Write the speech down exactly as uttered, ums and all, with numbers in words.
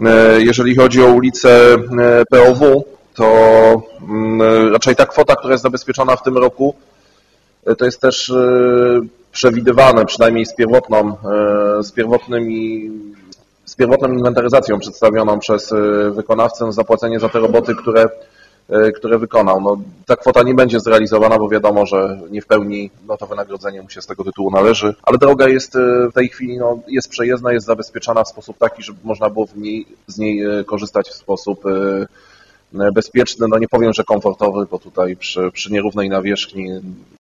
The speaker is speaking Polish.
Jeżeli chodzi o ulicę P O W, to raczej ta kwota, która jest zabezpieczona w tym roku, to jest też przewidywane, przynajmniej z pierwotną, z pierwotnymi, z pierwotną inwentaryzacją przedstawioną przez wykonawcę, zapłacenie za te roboty, które, które wykonał. No, ta kwota nie będzie zrealizowana, bo wiadomo, że nie w pełni no, to wynagrodzenie mu się z tego tytułu należy, ale droga jest w tej chwili no, jest przejezdna, jest zabezpieczona w sposób taki, żeby można było w niej, z niej korzystać w sposób bezpieczny, no nie powiem, że komfortowy, bo tutaj przy, przy nierównej nawierzchni